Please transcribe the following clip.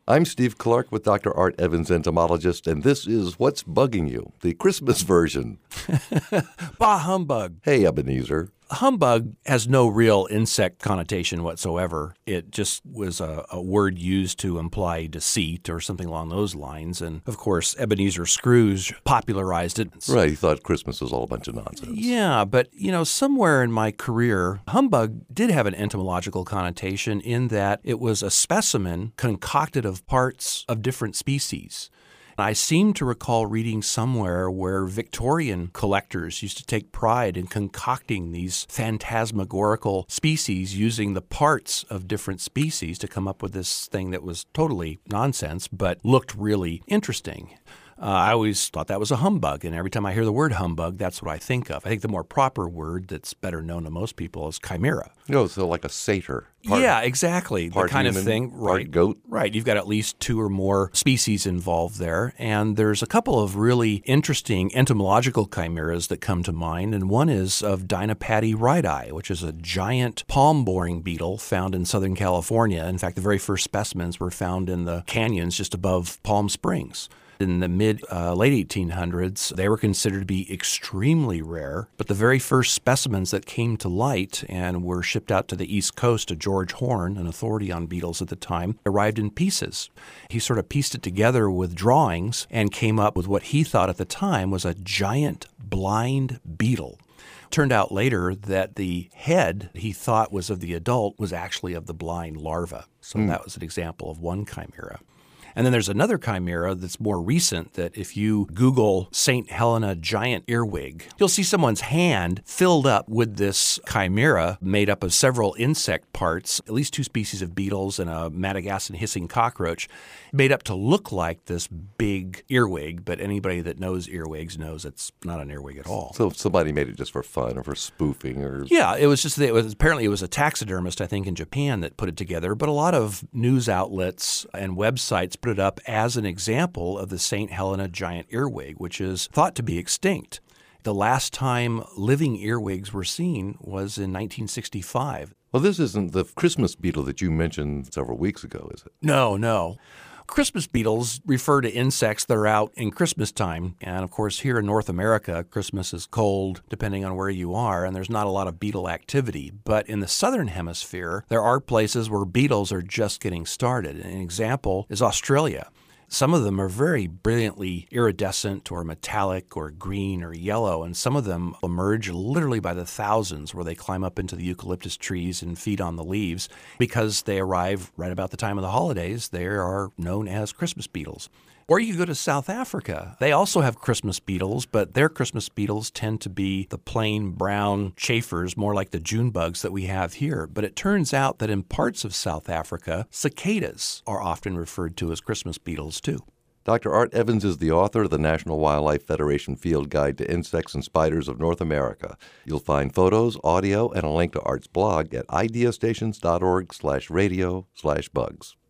I'm Steve Clark with Dr. Art Evans, entomologist, and this is What's Bugging You, the Christmas version. Bah humbug. Hey, Ebenezer. Humbug has no real insect connotation whatsoever. It just was a word used to imply deceit or something along those lines. And, of course, Ebenezer Scrooge popularized it. Right, he thought Christmas was all a bunch of nonsense. Yeah, but, somewhere in my career, humbug did have an entomological connotation in that it was a specimen concocted of parts of different species. I seem to recall reading somewhere where Victorian collectors used to take pride in concocting these phantasmagorical species using the parts of different species to come up with this thing that was totally nonsense but looked really interesting. I always thought that was a humbug, and every time I hear the word humbug, that's what I think of. I think the more proper word that's better known to most people is chimera. So like a satyr. Yeah, exactly. The kind human, of thing. Right. Part goat. Right. You've got at least two or more species involved there. And there's a couple of really interesting entomological chimeras that come to mind. And one is of Dinopatty rhydi, which is a giant palm-boring beetle found in Southern California. In fact, the very first specimens were found in the canyons just above Palm Springs. In the late 1800s, they were considered to be extremely rare, but the very first specimens that came to light and were shipped out to the East Coast to George Horn, an authority on beetles at the time, arrived in pieces. He sort of pieced it together with drawings and came up with what he thought at the time was a giant blind beetle. Turned out later that the head he thought was of the adult was actually of the blind larva. So that was an example of one chimera. And then there's another chimera that's more recent that if you Google St. Helena giant earwig, you'll see someone's hand filled up with this chimera made up of several insect parts, at least two species of beetles and a Madagascan hissing cockroach, made up to look like this big earwig. But anybody that knows earwigs knows it's not an earwig at all. So somebody made it just for fun or for spoofing or... Yeah, it was just apparently it was a taxidermist, I think, in Japan that put it together. But a lot of news outlets and websites put it up as an example of the St. Helena giant earwig, which is thought to be extinct. The last time living earwigs were seen was in 1965. Well, this isn't the Christmas beetle that you mentioned several weeks ago, is it? No. Christmas beetles refer to insects that are out in Christmas time. And of course, here in North America, Christmas is cold, depending on where you are, and there's not a lot of beetle activity. But in the southern hemisphere, there are places where beetles are just getting started. An example is Australia. Some of them are very brilliantly iridescent or metallic or green or yellow, and some of them emerge literally by the thousands where they climb up into the eucalyptus trees and feed on the leaves. Because they arrive right about the time of the holidays, they are known as Christmas beetles. Or you go to South Africa. They also have Christmas beetles, but their Christmas beetles tend to be the plain brown chafers, more like the June bugs that we have here. But it turns out that in parts of South Africa, cicadas are often referred to as Christmas beetles too. Dr. Art Evans is the author of the National Wildlife Federation Field Guide to Insects and Spiders of North America. You'll find photos, audio, and a link to Art's blog at ideastations.org/radio/bugs.